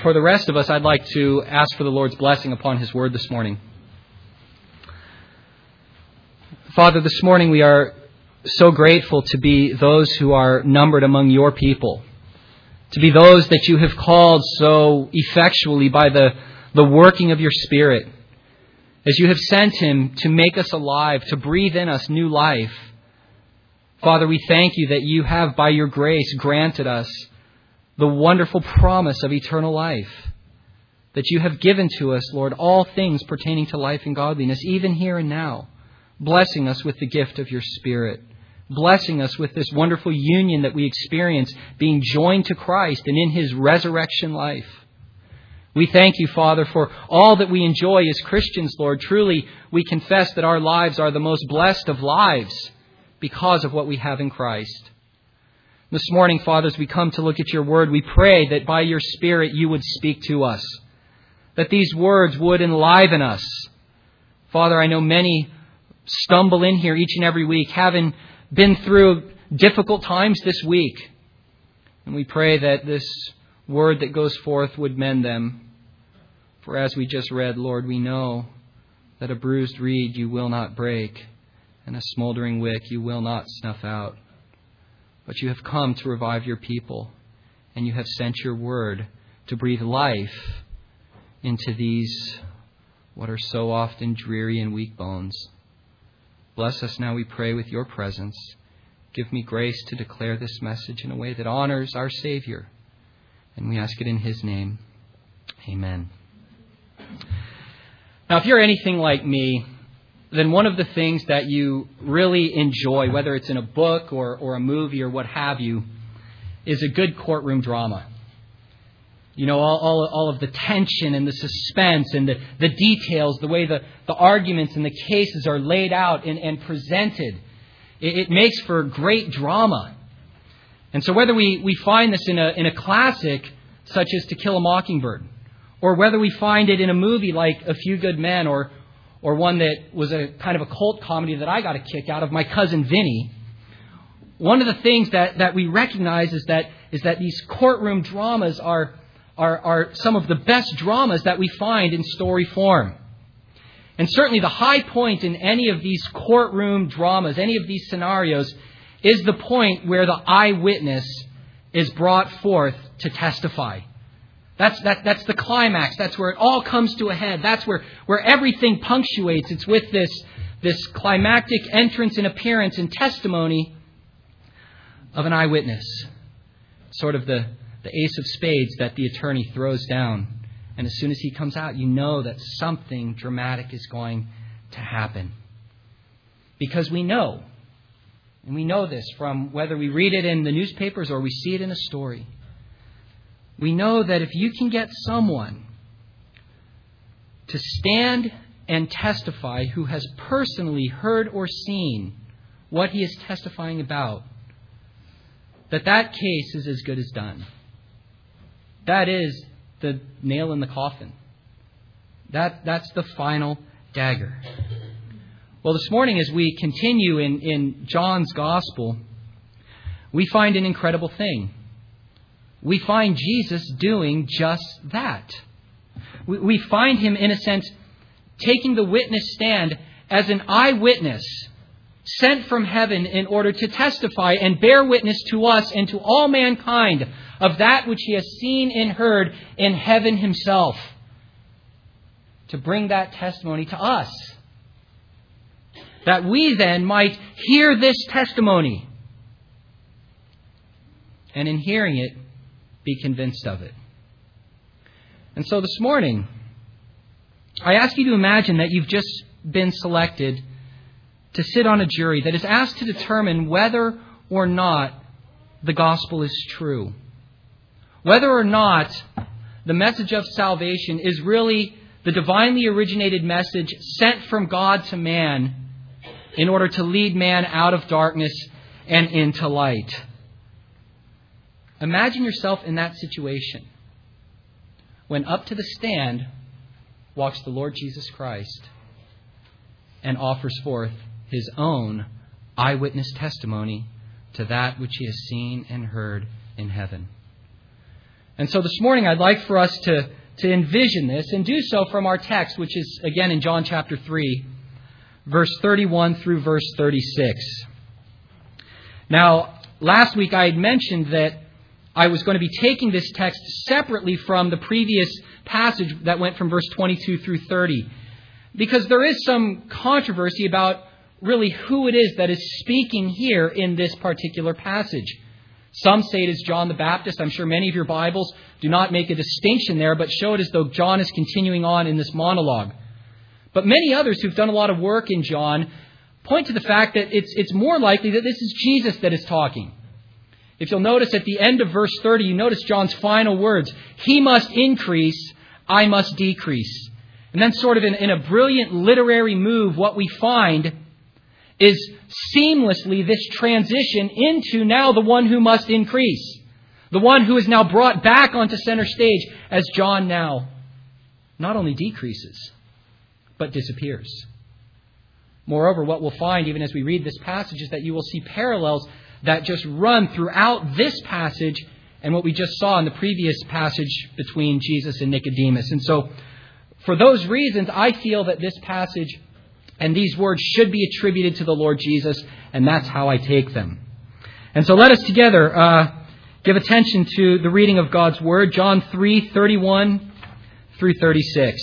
for the rest of us, I'd like to ask for the Lord's blessing upon His Word this morning. Father, this morning we are so grateful to be those who are numbered among Your people, to be those that You have called so effectually by the working of Your Spirit, as You have sent Him to make us alive, to breathe in us new life. Father, we thank You that You have, by Your grace, granted us the wonderful promise of eternal life, that You have given to us, Lord, all things pertaining to life and godliness, even here and now, blessing us with the gift of Your Spirit, blessing us with this wonderful union that we experience, being joined to Christ and in His resurrection life. We thank You, Father, for all that we enjoy as Christians, Lord. Truly, we confess that our lives are the most blessed of lives because of what we have in Christ. This morning, Father, as we come to look at Your Word, we pray that by Your Spirit You would speak to us, that these words would enliven us. Father, I know many stumble in here each and every week, having been through difficult times this week. And we pray that this word that goes forth would mend them. For as we just read, Lord, we know that a bruised reed You will not break, and a smoldering wick You will not snuff out. But You have come to revive Your people, and You have sent Your word to breathe life into these, what are so often dreary and weak bones. Bless us now, we pray, with Your presence. Give me grace to declare this message in a way that honors our Savior. And we ask it in His name. Amen. Now, if you're anything like me, then one of the things that you really enjoy, whether it's in a book or a movie or what have you, is a good courtroom drama. You know, all of the tension and the suspense and the details, the way the arguments and the cases are laid out and presented. It makes for great drama. And so whether we find this in a classic such as To Kill a Mockingbird, or whether we find it in a movie like A Few Good Men, or one that was a kind of a cult comedy that I got a kick out of, My Cousin Vinny, one of the things that we recognize is that these courtroom dramas are some of the best dramas that we find in story form. And certainly the high point in any of these courtroom dramas, any of these scenarios, is the point where the eyewitness is brought forth to testify. That's the climax. That's where it all comes to a head. That's where everything punctuates. It's with this climactic entrance and appearance and testimony of an eyewitness. Sort of the ace of spades that the attorney throws down. And as soon as he comes out, you know that something dramatic is going to happen. Because we know, and we know this from whether we read it in the newspapers or we see it in a story. We know that if you can get someone to stand and testify who has personally heard or seen what he is testifying about, that case is as good as done. That is the nail in the coffin. That's the final dagger. Well, this morning as we continue in John's Gospel, we find an incredible thing. We find Jesus doing just that. We find Him, in a sense, taking the witness stand as an eyewitness sent from heaven in order to testify and bear witness to us and to all mankind of that which He has seen and heard in heaven Himself, to bring that testimony to us, that we then might hear this testimony and in hearing it be convinced of it. And so this morning, I ask you to imagine that you've just been selected to sit on a jury that is asked to determine whether or not the gospel is true. Whether or not the message of salvation is really the divinely originated message sent from God to man in order to lead man out of darkness and into light. Imagine yourself in that situation when up to the stand walks the Lord Jesus Christ and offers forth His own eyewitness testimony to that which He has seen and heard in heaven. And so this morning I'd like for us to envision this and do so from our text, which is again in John chapter 3, verse 31 through verse 36. Now, last week I had mentioned that I was going to be taking this text separately from the previous passage that went from verse 22 through 30, because there is some controversy about really who it is that is speaking here in this particular passage. Some say it is John the Baptist. I'm sure many of your Bibles do not make a distinction there, but show it as though John is continuing on in this monologue. But many others who've done a lot of work in John point to the fact that it's more likely that this is Jesus that is talking. If you'll notice at the end of verse 30, you notice John's final words. He must increase, I must decrease. And then sort of in a brilliant literary move, what we find is seamlessly this transition into now the one who must increase. The one who is now brought back onto center stage as John now not only decreases, but disappears. Moreover, what we'll find even as we read this passage is that you will see parallels that just run throughout this passage and what we just saw in the previous passage between Jesus and Nicodemus. And so, for those reasons, I feel that this passage and these words should be attributed to the Lord Jesus, and that's how I take them. And so let us together give attention to the reading of God's Word, John 3:31 through 36.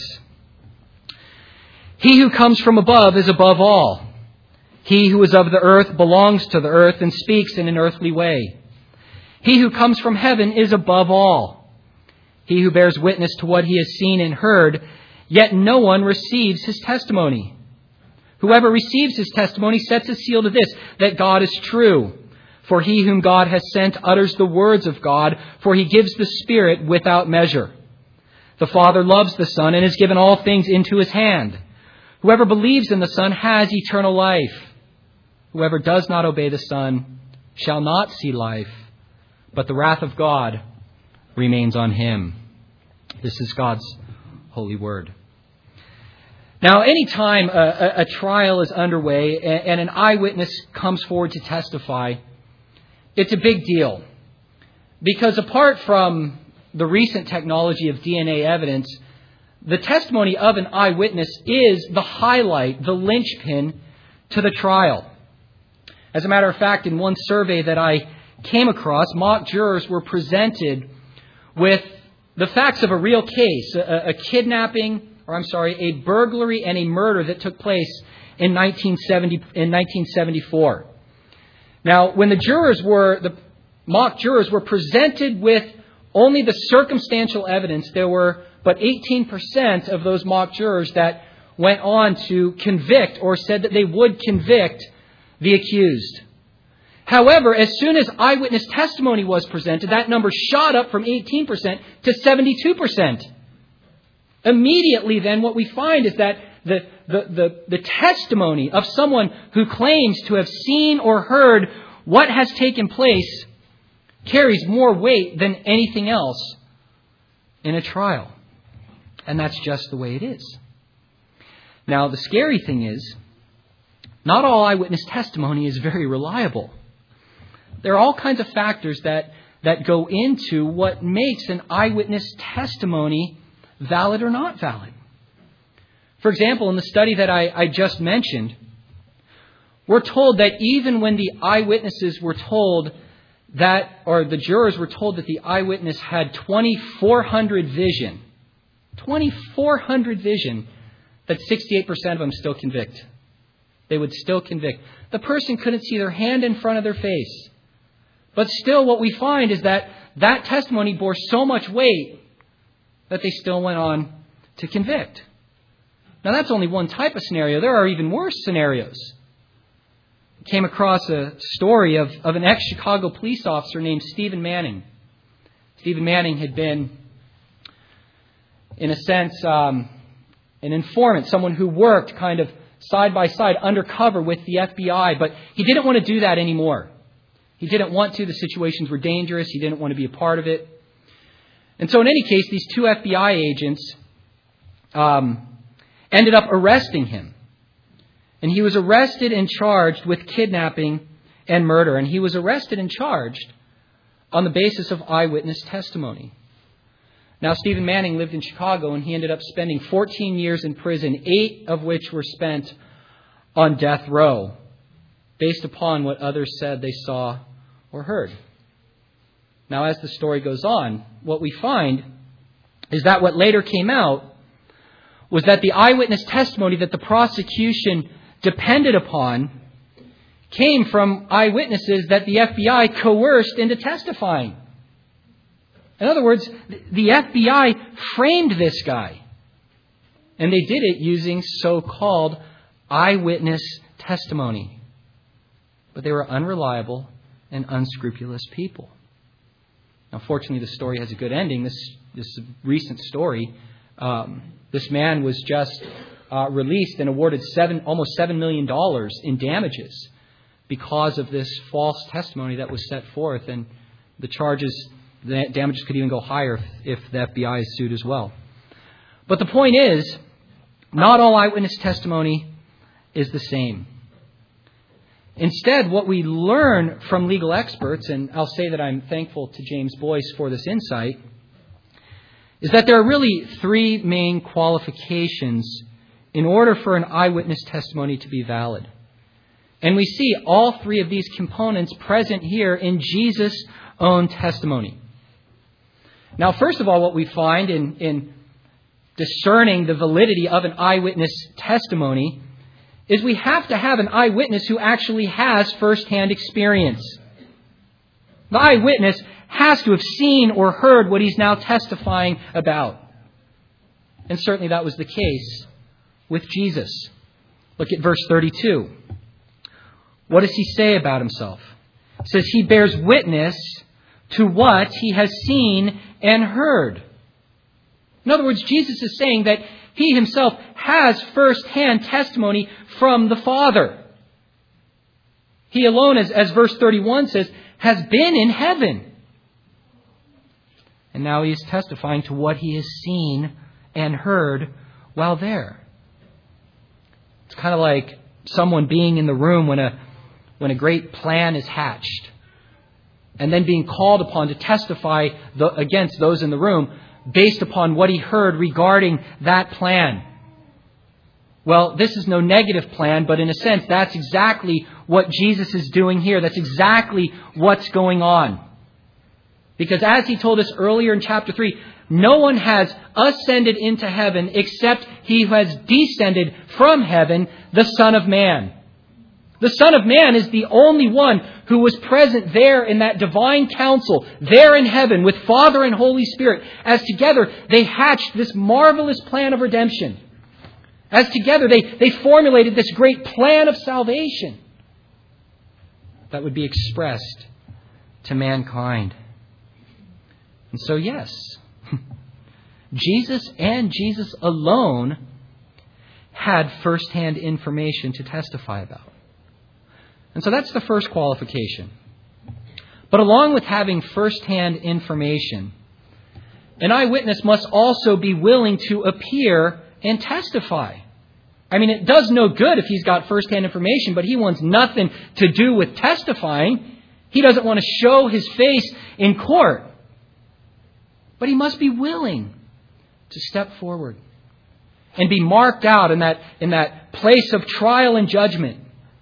He who comes from above is above all. He who is of the earth belongs to the earth and speaks in an earthly way. He who comes from heaven is above all. He who bears witness to what he has seen and heard, yet no one receives his testimony. Whoever receives his testimony sets a seal to this, that God is true. For he whom God has sent utters the words of God, for he gives the Spirit without measure. The Father loves the Son and has given all things into his hand. Whoever believes in the Son has eternal life. Whoever does not obey the Son shall not see life, but the wrath of God remains on him. This is God's holy word. Now, any time a trial is underway and an eyewitness comes forward to testify, it's a big deal. Because apart from the recent technology of DNA evidence, the testimony of an eyewitness is the highlight, the linchpin to the trial. As a matter of fact, in one survey that I came across, mock jurors were presented with the facts of a real case, a burglary and a murder that took place in 1974. Now, when the mock jurors were presented with only the circumstantial evidence, there were but 18% of those mock jurors that went on to convict or said that they would convict the accused. However, as soon as eyewitness testimony was presented, that number shot up from 18% to 72%. Immediately then, what we find is that the testimony of someone who claims to have seen or heard what has taken place carries more weight than anything else in a trial. And that's just the way it is. Now, the scary thing is, not all eyewitness testimony is very reliable. There are all kinds of factors that go into what makes an eyewitness testimony valid or not valid. For example, in the study that I just mentioned, we're told that even when the eyewitnesses were told that, or the jurors were told that the eyewitness had 2,400 vision, that 68% of them still convict. They would still convict. The person couldn't see their hand in front of their face. But still what we find is that testimony bore so much weight that they still went on to convict. Now that's only one type of scenario. There are even worse scenarios. I came across a story of an ex-Chicago police officer named Stephen Manning. Stephen Manning had been, in a sense, an informant, someone who worked kind of side by side undercover with the FBI, but he didn't want to do that anymore. He didn't want to. The situations were dangerous. He didn't want to be a part of it. And so in any case, these two FBI agents ended up arresting him. And he was arrested and charged with kidnapping and murder. And he was arrested and charged on the basis of eyewitness testimony. Now, Stephen Manning lived in Chicago, and he ended up spending 14 years in prison, 8 of which were spent on death row, based upon what others said they saw or heard. Now, as the story goes on, what we find is that what later came out was that the eyewitness testimony that the prosecution depended upon came from eyewitnesses that the FBI coerced into testifying. In other words, the FBI framed this guy. And they did it using so-called eyewitness testimony. But they were unreliable and unscrupulous people. Now, fortunately, the story has a good ending. This recent story, this man was just released and awarded almost $7 million in damages because of this false testimony that was set forth. And the damages could even go higher if the FBI is sued as well. But the point is, not all eyewitness testimony is the same. Instead, what we learn from legal experts, and I'll say that I'm thankful to James Boyce for this insight, is that there are really 3 main qualifications in order for an eyewitness testimony to be valid. And we see all 3 of these components present here in Jesus' own testimony. Now, first of all, what we find in discerning the validity of an eyewitness testimony is we have to have an eyewitness who actually has first-hand experience. The eyewitness has to have seen or heard what he's now testifying about. And certainly that was the case with Jesus. Look at verse 32. What does he say about himself? It says he bears witness to what he has seen and heard. In other words, Jesus is saying that he himself has first-hand testimony from the Father. He alone, as verse 31 says, has been in heaven. And now he is testifying to what he has seen and heard while there. It's kind of like someone being in the room when a great plan is hatched, and then being called upon to testify against those in the room based upon what he heard regarding that plan. Well, this is no negative plan, but in a sense, that's exactly what Jesus is doing here. That's exactly what's going on. Because as he told us earlier in chapter 3, no one has ascended into heaven except he who has descended from heaven, the Son of Man. The Son of Man is the only one who was present there in that divine council, there in heaven with Father and Holy Spirit, as together they hatched this marvelous plan of redemption. As together they formulated this great plan of salvation that would be expressed to mankind. And so, yes, Jesus and Jesus alone had first-hand information to testify about. And so that's the first qualification. But along with having first-hand information, an eyewitness must also be willing to appear and testify. I mean, it does no good if he's got first-hand information, but he wants nothing to do with testifying. He doesn't want to show his face in court. But he must be willing to step forward and be marked out in that place of trial and judgment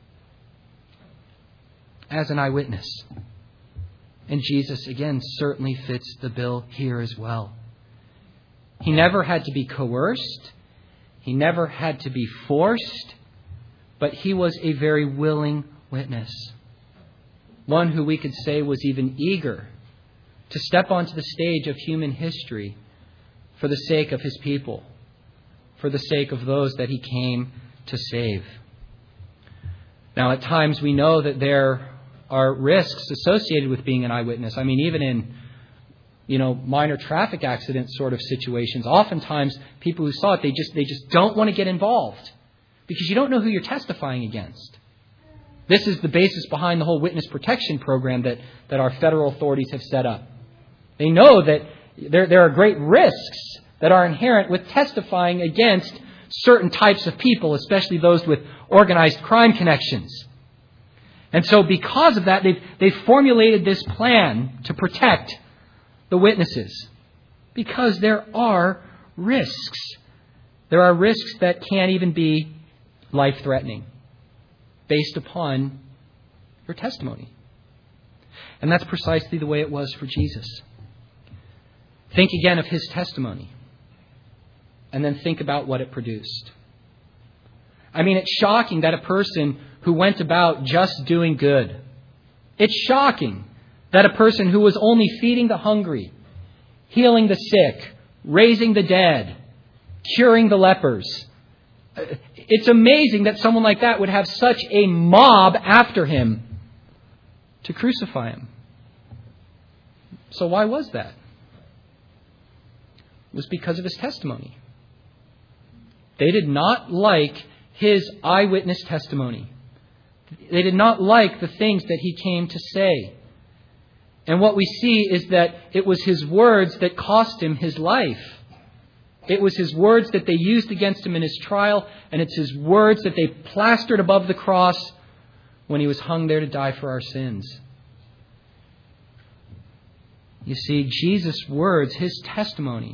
as an eyewitness. And Jesus, again, certainly fits the bill here as well. He never had to be coerced. He never had to be forced. But he was a very willing witness. One who we could say was even eager to step onto the stage of human history for the sake of his people, for the sake of those that he came to save. Now, at times we know that there are risks associated with being an eyewitness. I mean, even in minor traffic accident sort of situations, oftentimes people who saw it, they just don't want to get involved because you don't know who you're testifying against. This is the basis behind the whole witness protection program that our federal authorities have set up. They know that there are great risks that are inherent with testifying against certain types of people, especially those with organized crime connections. And so because of that, they've formulated this plan to protect the witnesses. Because there are risks. There are risks that can't even be life-threatening based upon your testimony. And that's precisely the way it was for Jesus. Think again of his testimony. And then think about what it produced. I mean, it's shocking that a person who went about just doing good. It's shocking that a person who was only feeding the hungry, healing the sick, raising the dead, curing the lepers. It's amazing that someone like that would have such a mob after him to crucify him. So why was that? It was because of his testimony. They did not like his eyewitness testimony. They did not like the things that he came to say. And what we see is that it was his words that cost him his life. It was his words that they used against him in his trial, and it's his words that they plastered above the cross when he was hung there to die for our sins. You see, Jesus' words, his testimony,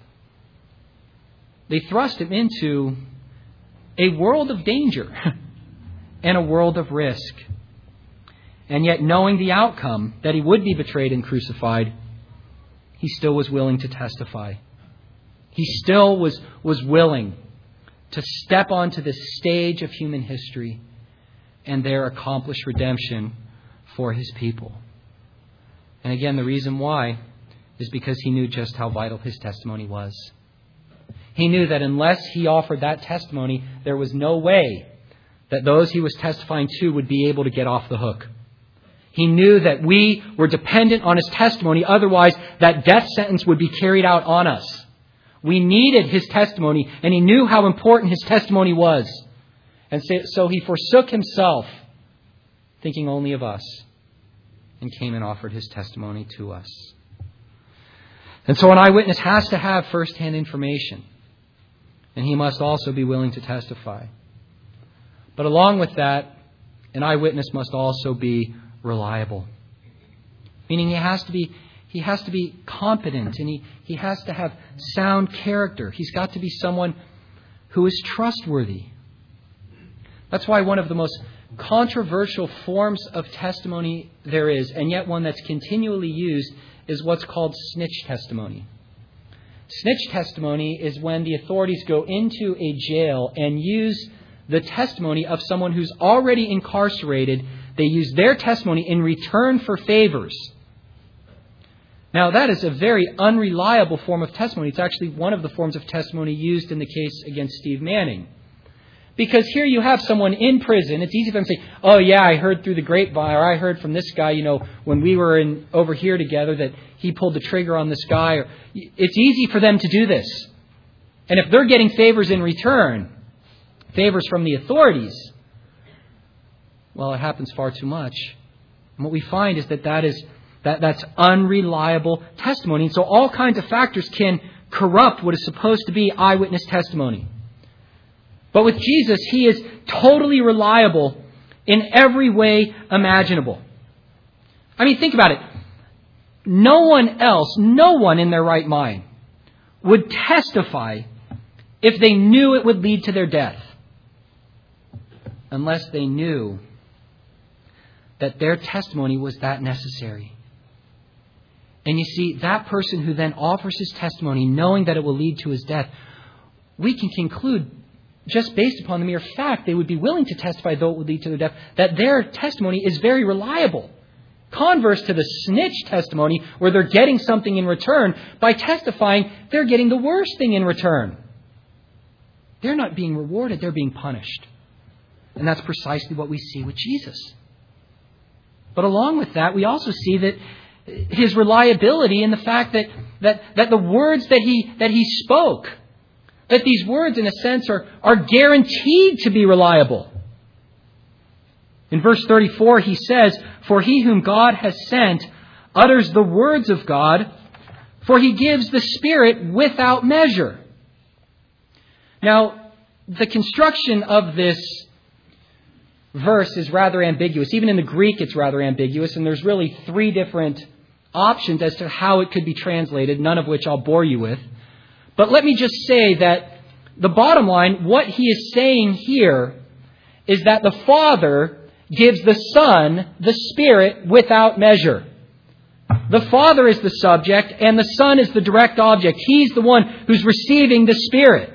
they thrust him into a world of danger and a world of risk. And yet, knowing the outcome, that he would be betrayed and crucified, he still was willing to testify. He still was willing to step onto the stage of human history and there accomplish redemption for his people. And again, the reason why is because he knew just how vital his testimony was. He knew that unless he offered that testimony, there was no way that those he was testifying to would be able to get off the hook. He knew that we were dependent on his testimony, otherwise that death sentence would be carried out on us. We needed his testimony, and he knew how important his testimony was. And so he forsook himself, thinking only of us, and came and offered his testimony to us. And so an eyewitness has to have first-hand information, and he must also be willing to testify. But along with that, an eyewitness must also be reliable. Meaning he has to be competent, and he has to have sound character. He's got to be someone who is trustworthy. That's why one of the most controversial forms of testimony there is, and yet one that's continually used, is what's called snitch testimony. Snitch testimony is when the authorities go into a jail and use the testimony of someone who's already incarcerated. They use their testimony in return for favors. Now, that is a very unreliable form of testimony. It's actually one of the forms of testimony used in the case against Steve Manning. Because here you have someone in prison. It's easy for them to say, oh yeah, I heard through the grapevine, or I heard from this guy, when we were over here together that he pulled the trigger on this guy. Or, it's easy for them to do this. And if they're getting favors in return, favors from the authorities, well, it happens far too much. And what we find is that's unreliable testimony. And so all kinds of factors can corrupt what is supposed to be eyewitness testimony. But with Jesus, he is totally reliable in every way imaginable. I mean, think about it. No one in their right mind would testify if they knew it would lead to their death, unless they knew that their testimony was that necessary. And you see, that person who then offers his testimony knowing that it will lead to his death, we can conclude, just based upon the mere fact they would be willing to testify though it would lead to their death, that their testimony is very reliable. Converse to the snitch testimony, where they're getting something in return, by testifying they're getting the worst thing in return. They're not being rewarded, they're being punished. And that's precisely what we see with Jesus. But along with that, we also see that his reliability in the fact that the words that he spoke, that these words, in a sense, are guaranteed to be reliable. In verse 34, he says, "For he whom God has sent utters the words of God, for he gives the Spirit without measure." Now, the construction of this verse is rather ambiguous. Even in the Greek, it's rather ambiguous, and there's really three different options as to how it could be translated, none of which I'll bore you with. But let me just say that the bottom line, what he is saying here is that the Father gives the Son the Spirit without measure. The Father is the subject and the Son is the direct object. He's the one who's receiving the Spirit.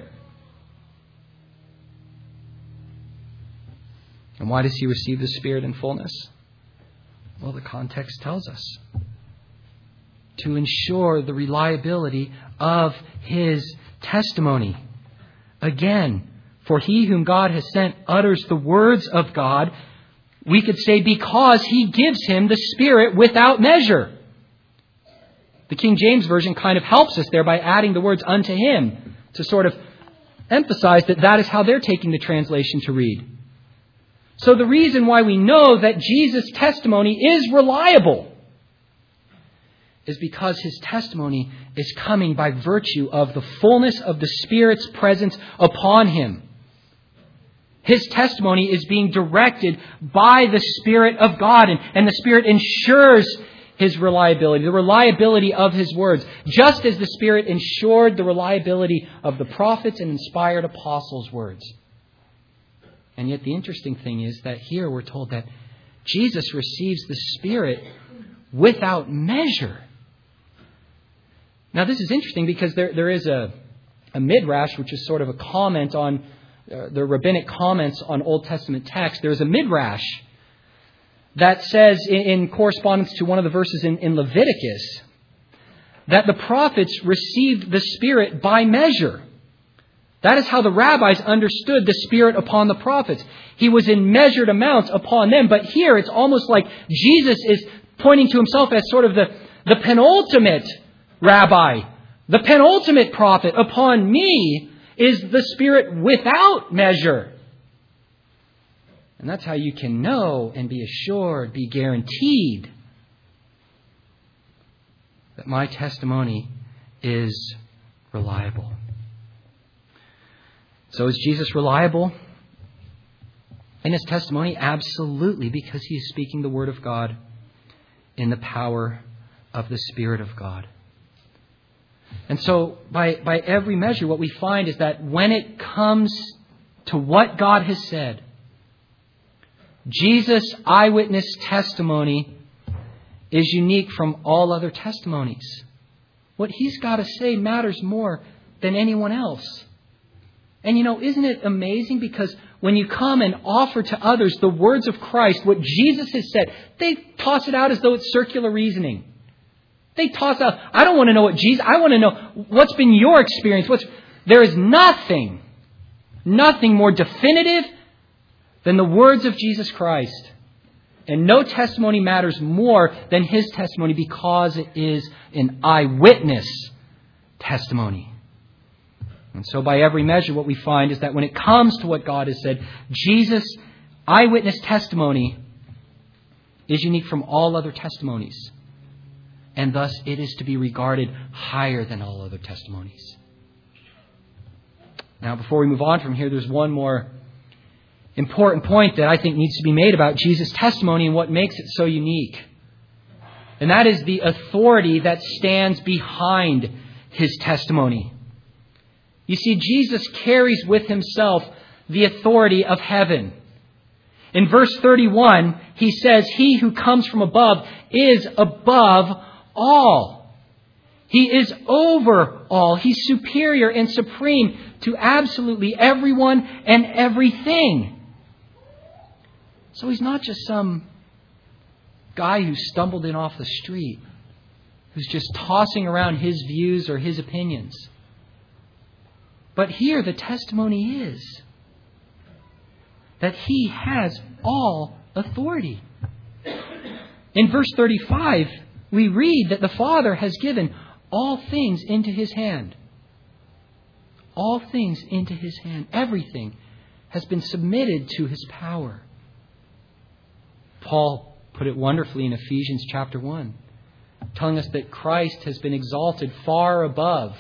And why does he receive the Spirit in fullness? Well, the context tells us. To ensure the reliability of his testimony. Again, for he whom God has sent utters the words of God. We could say because he gives him the Spirit without measure. The King James Version kind of helps us there by adding the words unto him to sort of emphasize that that is how they're taking the translation to read. So the reason why we know that Jesus' testimony is reliable is because his testimony is coming by virtue of the fullness of the Spirit's presence upon him. His testimony is being directed by the Spirit of God, and the Spirit ensures his reliability, the reliability of his words, just as the Spirit ensured the reliability of the prophets and inspired apostles' words. And yet the interesting thing is that here we're told that Jesus receives the Spirit without measure. Now this is interesting because there is a midrash, which is sort of a comment on the rabbinic comments on Old Testament texts. There's a midrash that says in correspondence to one of the verses in Leviticus that the prophets received the Spirit by measure. That is how the rabbis understood the Spirit upon the prophets. He was in measured amounts upon them. But here it's almost like Jesus is pointing to himself as sort of the penultimate rabbi, the penultimate prophet. Upon me is the Spirit without measure. And that's how you can know and be assured, be guaranteed that my testimony is reliable. So is Jesus reliable in his testimony? Absolutely, because he is speaking the Word of God in the power of the Spirit of God. And so by every measure, what we find is that when it comes to what God has said, Jesus' eyewitness testimony is unique from all other testimonies. What he's got to say matters more than anyone else. And isn't it amazing? Because when you come and offer to others the words of Christ, what Jesus has said, they toss it out as though it's circular reasoning. They toss out, I don't want to know what Jesus, I want to know what's been your experience. There is nothing more definitive than the words of Jesus Christ. And no testimony matters more than his testimony because it is an eyewitness testimony. And so by every measure, what we find is that when it comes to what God has said, Jesus' eyewitness testimony is unique from all other testimonies. And thus it is to be regarded higher than all other testimonies. Now, before we move on from here, there's one more important point that I think needs to be made about Jesus' testimony and what makes it so unique. And that is the authority that stands behind his testimony. You see, Jesus carries with himself the authority of heaven. In verse 31, he says, he who comes from above is above all. He is over all. He's superior and supreme to absolutely everyone and everything. So he's not just some guy who stumbled in off the street, who's just tossing around his views or his opinions. But here the testimony is that he has all authority. In verse 35, we read that the Father has given all things into his hand. All things into his hand. Everything has been submitted to his power. Paul put it wonderfully in Ephesians chapter 1, telling us that Christ has been exalted far above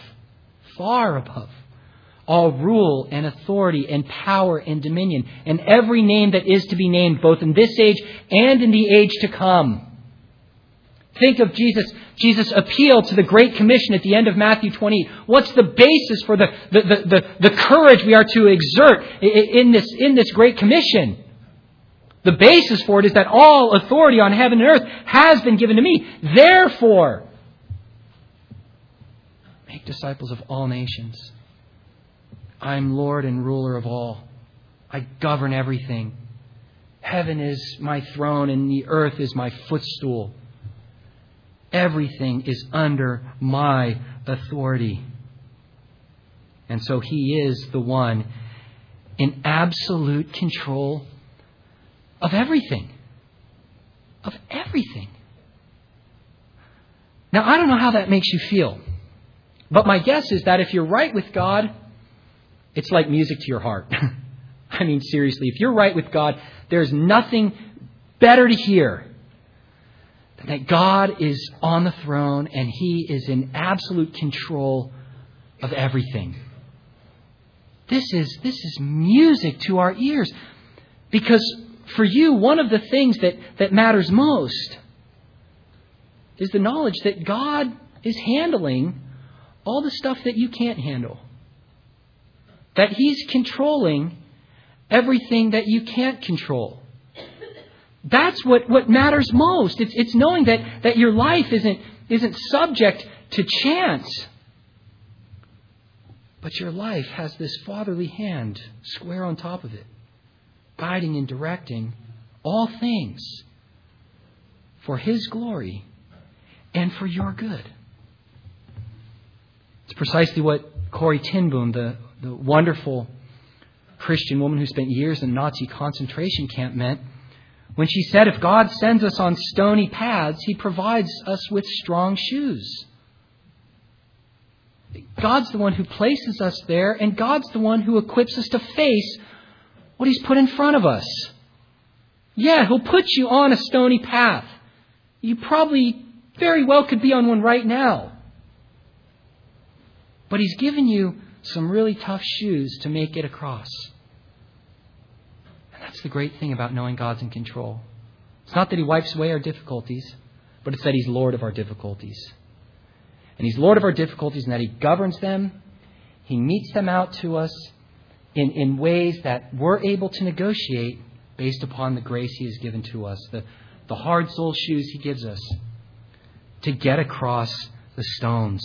all rule and authority and power and dominion and every name that is to be named, both in this age and in the age to come. Think of Jesus' appeal to the Great Commission at the end of Matthew 28. What's the basis for the courage we are to exert in this Great Commission? The basis for it is that all authority on heaven and earth has been given to me. Therefore, make disciples of all nations. I am Lord and ruler of all. I govern everything. Heaven is my throne and the earth is my footstool. Everything is under my authority. And so He is the one in absolute control of everything. Of everything. Now, I don't know how that makes you feel. But my guess is that if you're right with God, it's like music to your heart. I mean, seriously, if you're right with God, there's nothing better to hear than that God is on the throne and He is in absolute control of everything. This is music to our ears. Because for you, one of the things that matters most is the knowledge that God is handling all the stuff that you can't handle. That He's controlling everything that you can't control. That's what matters most. It's knowing that your life isn't subject to chance. But your life has this fatherly hand square on top of it, guiding and directing all things for His glory and for your good. It's precisely what Corrie ten Boom, the wonderful Christian woman who spent years in a Nazi concentration camp, meant when she said, if God sends us on stony paths, He provides us with strong shoes. God's the one who places us there, and God's the one who equips us to face what He's put in front of us. Yeah, He'll put you on a stony path. You probably very well could be on one right now. But He's given you some really tough shoes to make it across. And that's the great thing about knowing God's in control. It's not that He wipes away our difficulties, but it's that He's Lord of our difficulties. And He's Lord of our difficulties in that He governs them. He meets them out to us in ways that we're able to negotiate based upon the grace He has given to us. The hard soul shoes He gives us to get across the stones.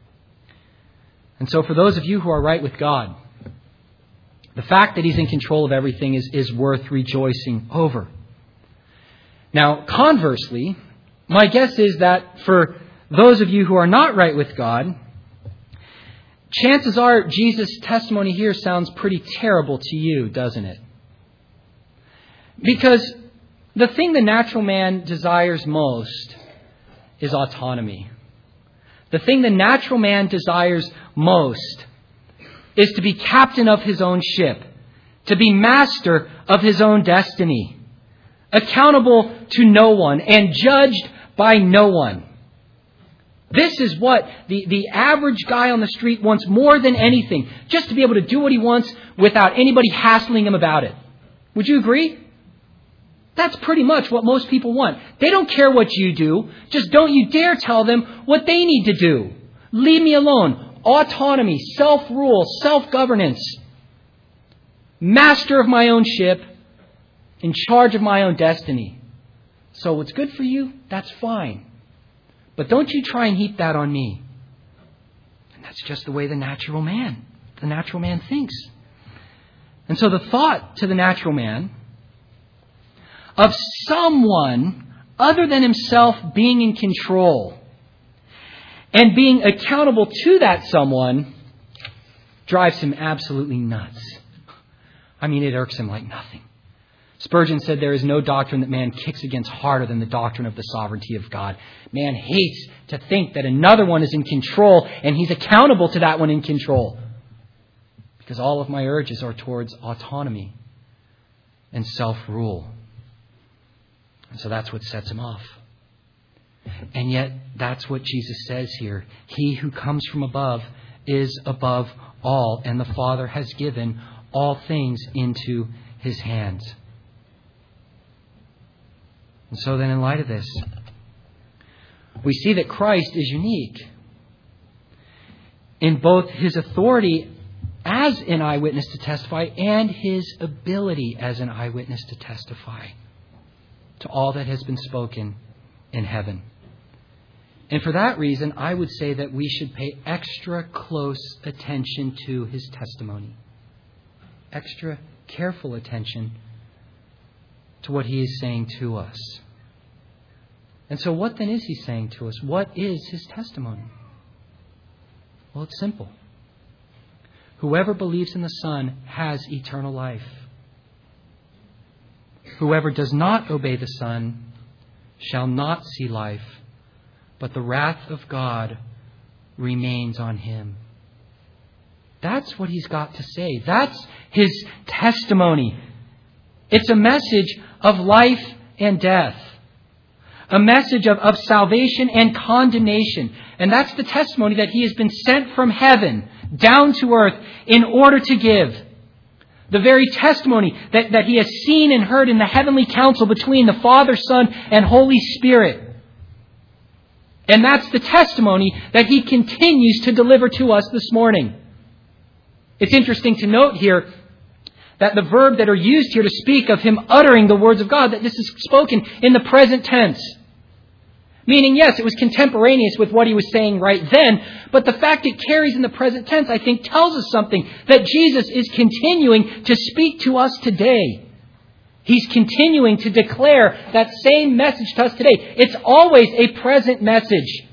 And so for those of you who are right with God, the fact that He's in control of everything is worth rejoicing over. Now, conversely, my guess is that for those of you who are not right with God, chances are Jesus' testimony here sounds pretty terrible to you, doesn't it? Because the thing the natural man desires most is autonomy. The thing the natural man desires most is to be captain of his own ship, to be master of his own destiny, accountable to no one and judged by no one. This is what the average guy on the street wants more than anything, just to be able to do what he wants without anybody hassling him about it. Would you agree? That's pretty much what most people want. They don't care what you do. Just don't you dare tell them what they need to do. Leave me alone. Autonomy, self-rule, self-governance. Master of my own ship, in charge of my own destiny. So what's good for you, that's fine. But don't you try and heap that on me. And that's just the way the natural man thinks. And so the thought to the natural man of someone other than himself being in control and being accountable to that someone drives him absolutely nuts. I mean, it irks him like nothing. Spurgeon said there is no doctrine that man kicks against harder than the doctrine of the sovereignty of God. Man hates to think that another one is in control and he's accountable to that one in control. Because all of my urges are towards autonomy and self-rule. And so that's what sets him off. And yet, that's what Jesus says here. He who comes from above is above all, and the Father has given all things into His hands. And so then, in light of this, we see that Christ is unique in both his authority as an eyewitness to testify and his ability as an eyewitness to testify to all that has been spoken in heaven. And for that reason, I would say that we should pay extra close attention to his testimony. Extra careful attention to what he is saying to us. And so what then is he saying to us? What is his testimony? Well, it's simple. Whoever believes in the Son has eternal life. Whoever does not obey the Son shall not see life, but the wrath of God remains on him. That's what he's got to say. That's his testimony. It's a message of life and death. A message of salvation and condemnation. And that's the testimony that he has been sent from heaven down to earth in order to give. The very testimony that he has seen and heard in the heavenly council between the Father, Son, and Holy Spirit. And that's the testimony that he continues to deliver to us this morning. It's interesting to note here that the verb that are used here to speak of him uttering the words of God, that this is spoken in the present tense. Meaning, yes, it was contemporaneous with what he was saying right then, but the fact it carries in the present tense, I think, tells us something, that Jesus is continuing to speak to us today. He's continuing to declare that same message to us today. It's always a present message.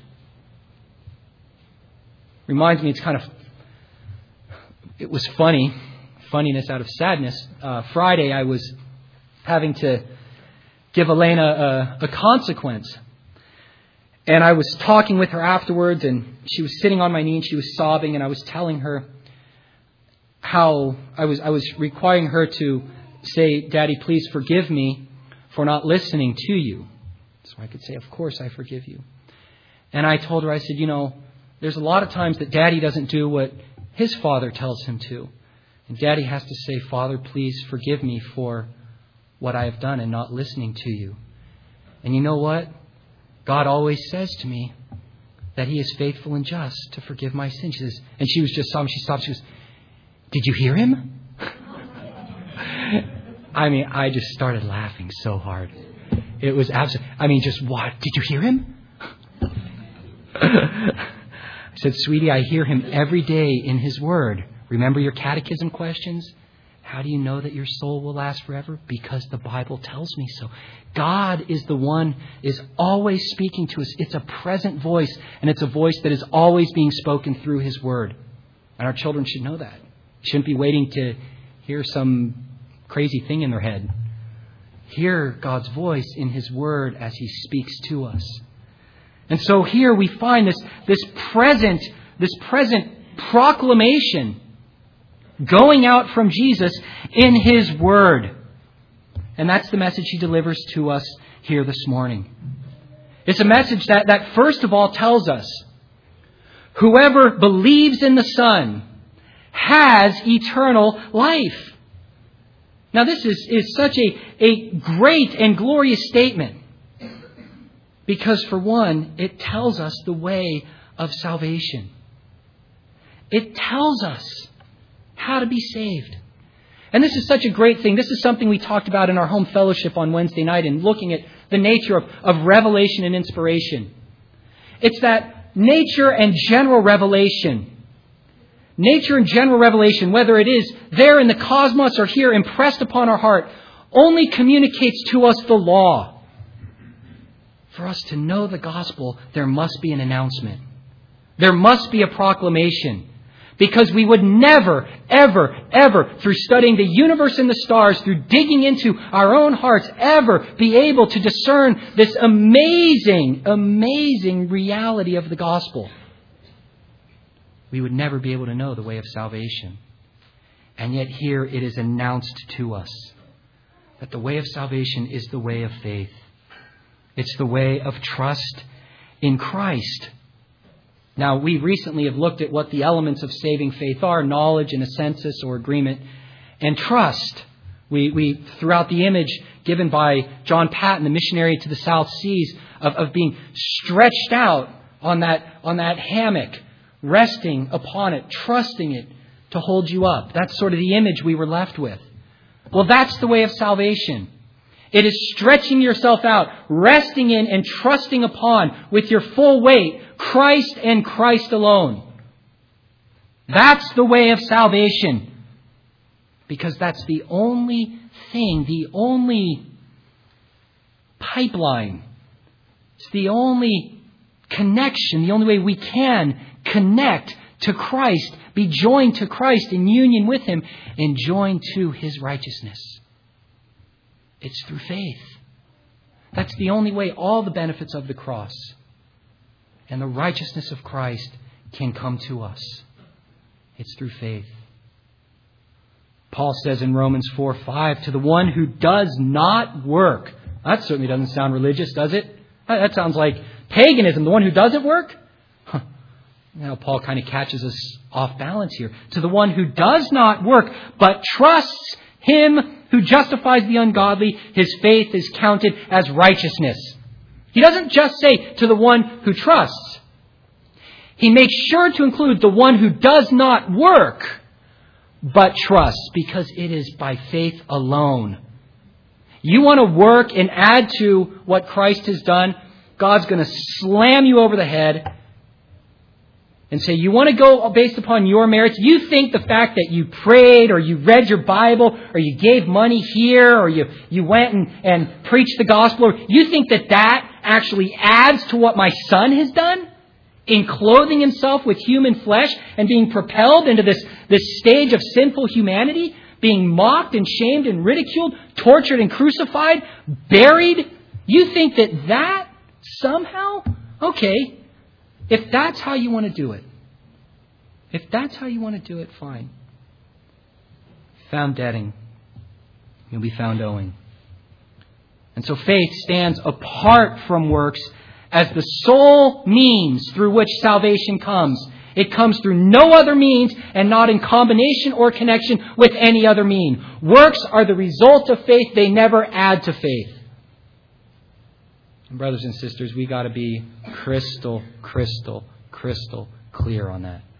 Reminds me, it was funniness out of sadness. Friday, I was having to give Elena a consequence. And I was talking with her afterwards, and she was sitting on my knee and she was sobbing, and I was telling her how I was requiring her to say, "Daddy, please forgive me for not listening to you." So I could say, "Of course I forgive you." And I told her, I said, there's a lot of times that Daddy doesn't do what his Father tells him to. And Daddy has to say, "Father, please forgive me for what I have done and not listening to you." And you know what? God always says to me that he is faithful and just to forgive my sins. She says, and she was just sobbing. She stopped. She goes, "Did you hear him?" I just started laughing so hard. It was absolutely, just what? Did you hear him? I said, "Sweetie, I hear him every day in his word. Remember your catechism questions? How do you know that your soul will last forever? Because the Bible tells me so." God is the one is always speaking to us. It's a present voice, and it's a voice that is always being spoken through his word. And our children should know that. Shouldn't be waiting to hear some crazy thing in their head. Hear God's voice in his word as he speaks to us. And so here we find this present proclamation going out from Jesus in his word. And that's the message he delivers to us here this morning. It's a message that first of all tells us, whoever believes in the Son has eternal life. Now this is such a great and glorious statement. Because for one, it tells us the way of salvation. It tells us how to be saved. And this is such a great thing. This is something we talked about in our home fellowship on Wednesday night in looking at the nature of revelation and inspiration. It's that nature and general revelation. Nature and general revelation, whether it is there in the cosmos or here impressed upon our heart, only communicates to us the law. For us to know the gospel, there must be an announcement. There must be a proclamation. Because we would never, ever, ever, through studying the universe and the stars, through digging into our own hearts, ever be able to discern this amazing, amazing reality of the gospel. We would never be able to know the way of salvation. And yet here it is announced to us that the way of salvation is the way of faith. It's the way of trust in Christ. Now, we recently have looked at what the elements of saving faith are: knowledge and assensus or agreement, and trust, We throughout the image given by John Paton, the missionary to the South Seas, of being stretched out on that hammock, resting upon it, trusting it to hold you up. That's sort of the image we were left with. Well, that's the way of salvation. It is stretching yourself out, resting in and trusting upon with your full weight Christ and Christ alone. That's the way of salvation. Because that's the only thing, the only pipeline. It's the only connection, the only way we can connect to Christ, be joined to Christ in union with Him, and joined to His righteousness. It's through faith. That's the only way all the benefits of the cross and the righteousness of Christ can come to us. It's through faith. Paul says in Romans 4:5, to the one who does not work. That certainly doesn't sound religious, does it? That sounds like paganism. The one who doesn't work? Now Paul kind of catches us off balance here. To the one who does not work, but trusts Him who justifies the ungodly, his faith is counted as righteousness. He doesn't just say to the one who trusts. He makes sure to include the one who does not work, but trusts, because it is by faith alone. You want to work and add to what Christ has done, God's going to slam you over the head and say, you want to go based upon your merits? You think the fact that you prayed or you read your Bible or you gave money here or you went and preached the gospel, or you think that actually adds to what my Son has done in clothing Himself with human flesh and being propelled into this stage of sinful humanity, being mocked and shamed and ridiculed, tortured and crucified, buried? You think that somehow? Okay. If that's how you want to do it. If that's how you want to do it, fine. Found debting, you'll be found owing. And so faith stands apart from works as the sole means through which salvation comes. It comes through no other means and not in combination or connection with any other mean. Works are the result of faith. They never add to faith. And brothers and sisters, we got to be crystal clear on that.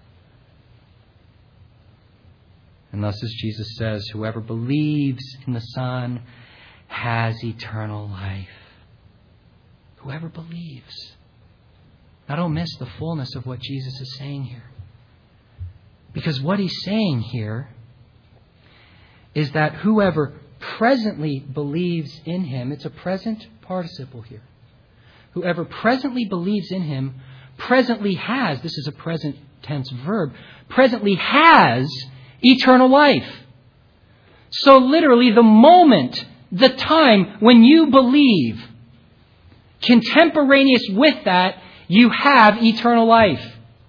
And thus, as Jesus says, whoever believes in the Son has eternal life. Whoever believes. Now don't miss the fullness of what Jesus is saying here. Because what He's saying here is that whoever presently believes in Him, it's a present participle here. Whoever presently believes in Him, presently has, this is a present tense verb, presently has eternal life. So literally the moment, the time when you believe, contemporaneous with that, you have eternal life.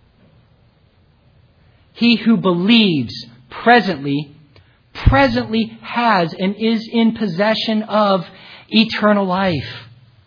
He who believes presently has and is in possession of eternal life.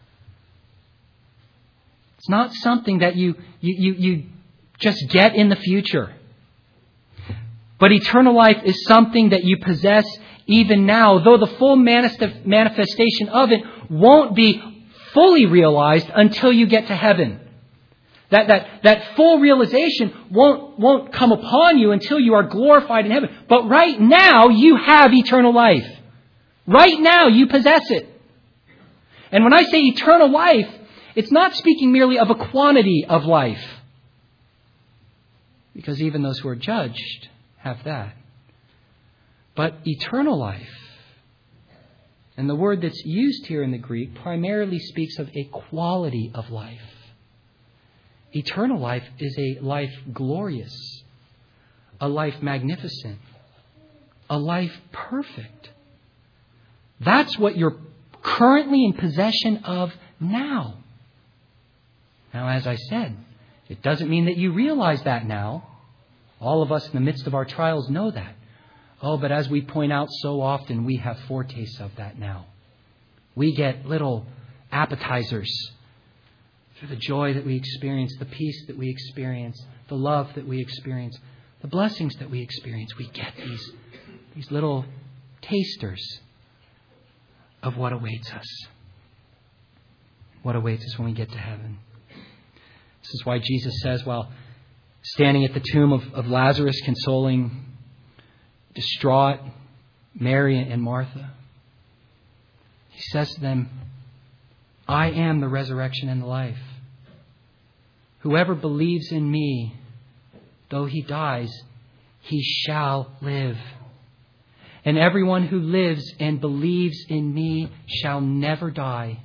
It's not something that you just get in the future. But eternal life is something that you possess even now, though the full manifestation of it won't be fully realized until you get to heaven. That full realization won't come upon you until you are glorified in heaven. But right now, you have eternal life. Right now, you possess it. And when I say eternal life, it's not speaking merely of a quantity of life. Because even those who are judged have that. But eternal life, and the word that's used here in the Greek primarily speaks of a quality of life. Eternal life is a life glorious, a life magnificent, a life perfect. That's what you're currently in possession of now. Now, as I said, it doesn't mean that you realize that now. All of us in the midst of our trials know that. Oh, but as we point out so often, we have foretastes of that now. We get little appetizers through the joy that we experience, the peace that we experience, the love that we experience, the blessings that we experience. We get these little tasters of what awaits us. What awaits us when we get to heaven. This is why Jesus says, while standing at the tomb of Lazarus, consoling distraught Mary and Martha, He says to them, I am the resurrection and the life. Whoever believes in me, though he dies, he shall live. And everyone who lives and believes in me shall never die.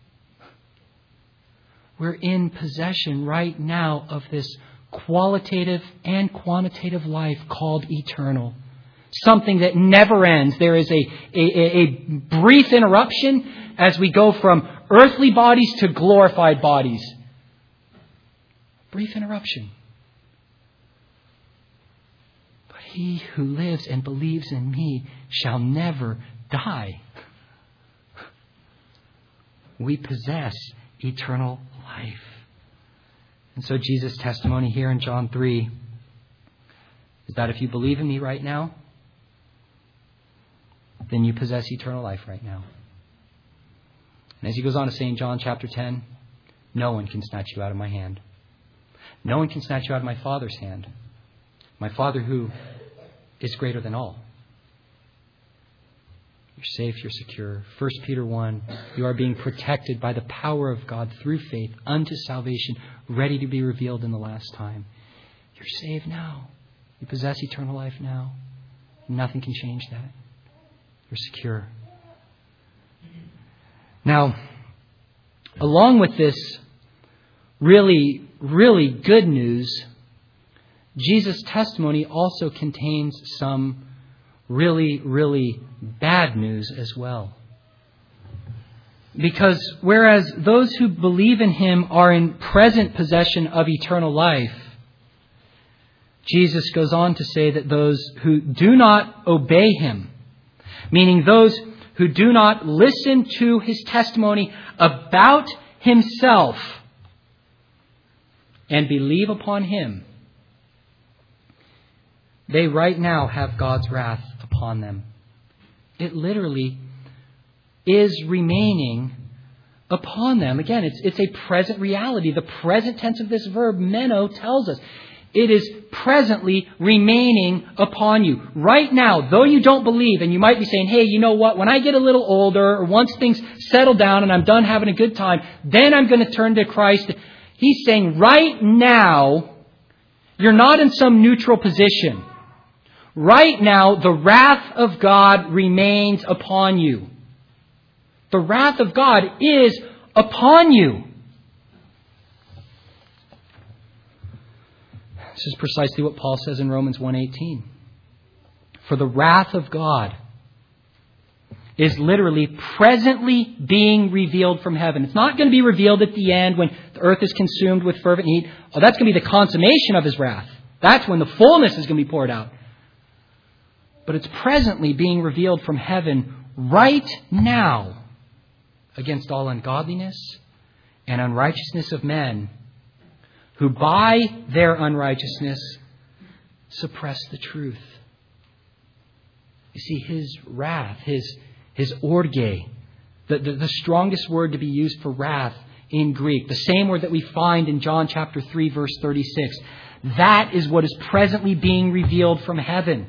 We're in possession right now of this qualitative and quantitative life called eternal. Something that never ends. There is a brief interruption as we go from earthly bodies to glorified bodies. Brief interruption. But he who lives and believes in me shall never die. We possess eternal life. And so Jesus' testimony here in John 3 is that if you believe in me right now, then you possess eternal life right now. And as he goes on to say in John chapter 10, no one can snatch you out of my hand. No one can snatch you out of my Father's hand. My Father who is greater than all. You're safe, you're secure. 1 Peter 1, you are being protected by the power of God through faith unto salvation, ready to be revealed in the last time. You're saved now. You possess eternal life now. Nothing can change that. You're secure. Now, along with this really, really good news, Jesus' testimony also contains some really, really bad news as well. Because whereas those who believe in Him are in present possession of eternal life, Jesus goes on to say that those who do not obey Him, meaning those who do not listen to His testimony about Himself and believe upon Him, they right now have God's wrath upon them. It literally is remaining upon them. Again, it's a present reality. The present tense of this verb, meno, tells us it is presently remaining upon you. Right now, though you don't believe, and you might be saying, hey, you know what? When I get a little older, or once things settle down and I'm done having a good time, then I'm going to turn to Christ. He's saying right now, you're not in some neutral position. Right now, the wrath of God remains upon you. The wrath of God is upon you. This is precisely what Paul says in Romans 1:18. For the wrath of God is literally presently being revealed from heaven. It's not going to be revealed at the end when the earth is consumed with fervent heat. Oh, that's going to be the consummation of His wrath. That's when the fullness is going to be poured out. But it's presently being revealed from heaven right now against all ungodliness and unrighteousness of men who by their unrighteousness suppress the truth. You see, His wrath, His orge, the strongest word to be used for wrath in Greek, the same word that we find in John chapter 3, verse 36, that is what is presently being revealed from heaven.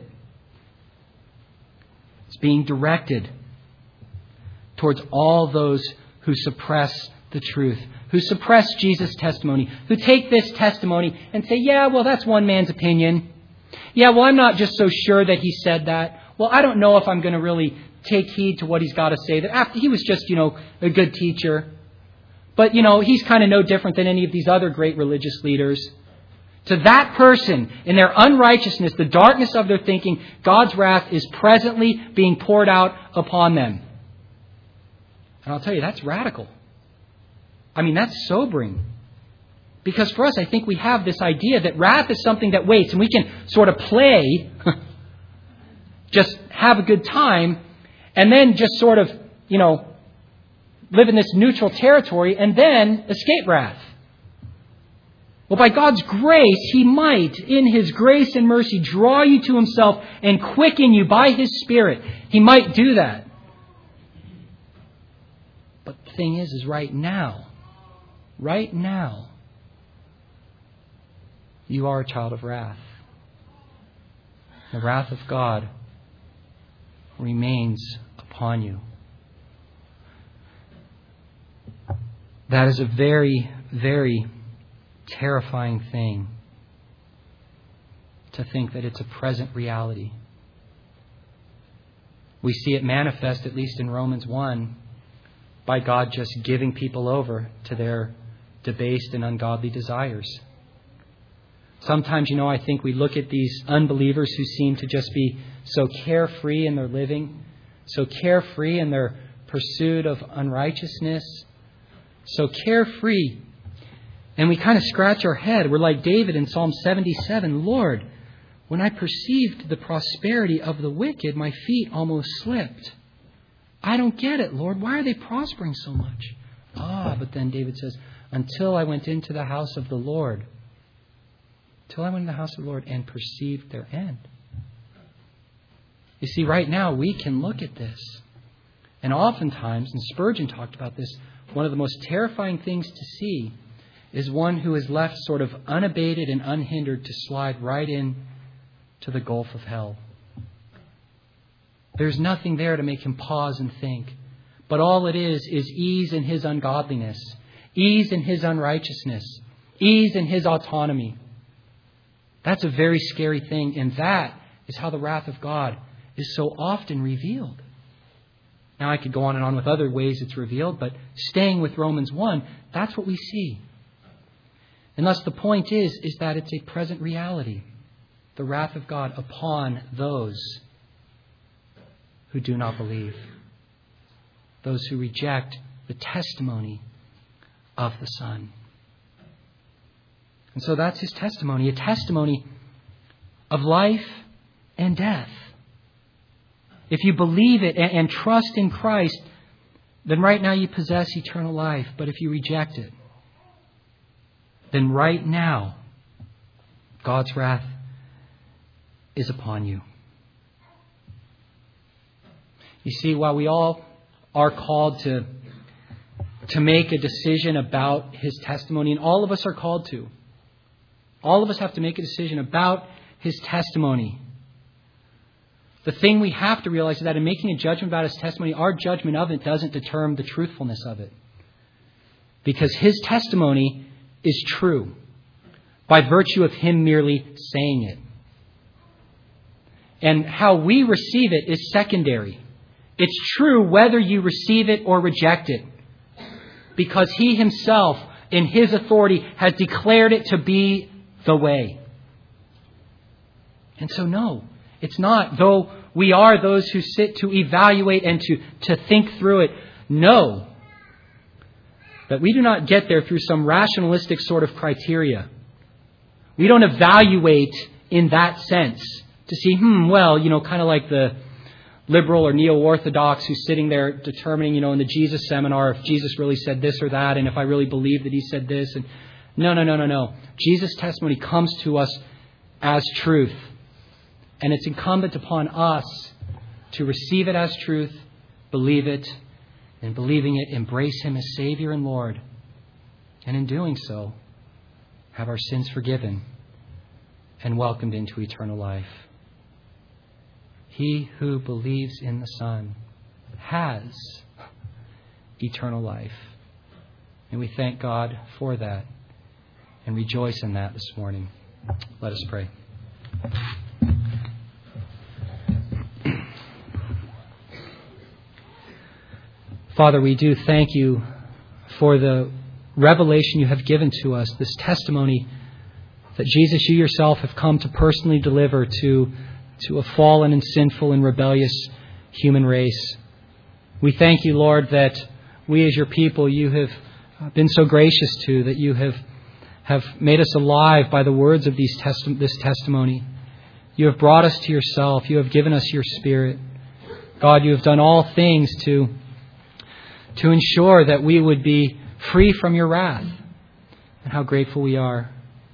It's being directed towards all those who suppress the truth, who suppress Jesus' testimony, who take this testimony and say, yeah, well, that's one man's opinion. Yeah, well, I'm not just so sure that he said that. Well, I don't know if I'm going to really take heed to what he's got to say. That after he was just, a good teacher. But, he's kind of no different than any of these other great religious leaders. To that person, in their unrighteousness, the darkness of their thinking, God's wrath is presently being poured out upon them. And I'll tell you, that's radical. I mean, that's sobering. Because for us, I think we have this idea that wrath is something that waits, and we can sort of play, just have a good time, and then just sort of, live in this neutral territory, and then escape wrath. Well, by God's grace, He might, in His grace and mercy, draw you to Himself and quicken you by His Spirit. He might do that. But the thing is right now, you are a child of wrath. The wrath of God remains upon you. That is a very, very terrifying thing to think that it's a present reality. We see it manifest, at least in Romans 1, by God just giving people over to their debased and ungodly desires. Sometimes, I think we look at these unbelievers who seem to just be so carefree in their living, so carefree in their pursuit of unrighteousness, so carefree. And we kind of scratch our head. We're like David in Psalm 77. Lord, when I perceived the prosperity of the wicked, my feet almost slipped. I don't get it, Lord. Why are they prospering so much? But then David says, until I went into the house of the Lord. Till I went into the house of the Lord and perceived their end. You see, right now we can look at this. And oftentimes, and Spurgeon talked about this, one of the most terrifying things to see is one who is left sort of unabated and unhindered to slide right in to the gulf of hell. There's nothing there to make him pause and think. But all it is ease in his ungodliness, ease in his unrighteousness, ease in his autonomy. That's a very scary thing. And that is how the wrath of God is so often revealed. Now, I could go on and on with other ways it's revealed, but staying with Romans 1, that's what we see. And thus the point is that it's a present reality. The wrath of God upon those who do not believe. Those who reject the testimony of the Son. And so that's His testimony, a testimony of life and death. If you believe it and trust in Christ, then right now you possess eternal life. But if you reject it, then right now God's wrath is upon you. You see, while we all are called to make a decision about His testimony, and all of us are called to, all of us have to make a decision about His testimony. The thing we have to realize is that in making a judgment about His testimony, our judgment of it doesn't determine the truthfulness of it. Because His testimony is true by virtue of Him merely saying it. And how we receive it is secondary. It's true whether you receive it or reject it. Because He Himself, in His authority, has declared it to be the way. And so no, it's not. Though we are those who sit to evaluate and to think through it, no. That we do not get there through some rationalistic sort of criteria. We don't evaluate in that sense to see, kind of like the liberal or neo-orthodox who's sitting there determining, in the Jesus seminar, if Jesus really said this or that, and if I really believe that He said this. And No. Jesus' testimony comes to us as truth. And it's incumbent upon us to receive it as truth, believe it, and believing it, embrace Him as Savior and Lord. And in doing so, have our sins forgiven and welcomed into eternal life. He who believes in the Son has eternal life. And we thank God for that and rejoice in that this morning. Let us pray. Father, we do thank You for the revelation You have given to us, this testimony that Jesus, You Yourself have come to personally deliver to a fallen and sinful and rebellious human race. We thank You, Lord, that we as Your people, You have been so gracious to, that You have made us alive by the words of this testimony. You have brought us to Yourself. You have given us Your Spirit. God, You have done all things to ensure that we would be free from Your wrath. And how grateful we are.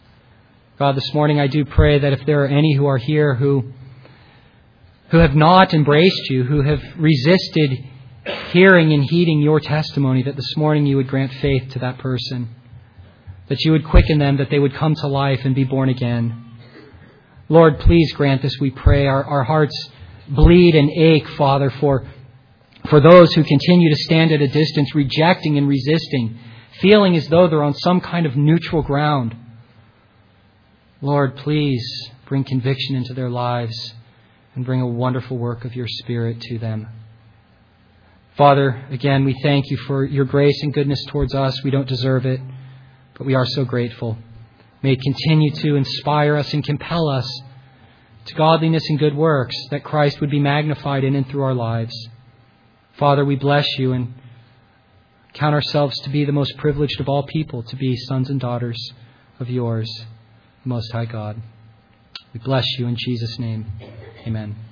God, this morning I do pray that if there are any who are here who have not embraced you, who have resisted hearing and heeding your testimony, that this morning you would grant faith to that person, that you would quicken them, that they would come to life and be born again. Lord, please grant this, we pray. Our hearts bleed and ache, Father, for those who continue to stand at a distance, rejecting and resisting, feeling as though they're on some kind of neutral ground. Lord, please bring conviction into their lives and bring a wonderful work of your Spirit to them. Father, again, we thank you for your grace and goodness towards us. We don't deserve it, but we are so grateful. May it continue to inspire us and compel us to godliness and good works, that Christ would be magnified in and through our lives. Father, we bless you and count ourselves to be the most privileged of all people, to be sons and daughters of yours, the Most High God. We bless you in Jesus' name. Amen.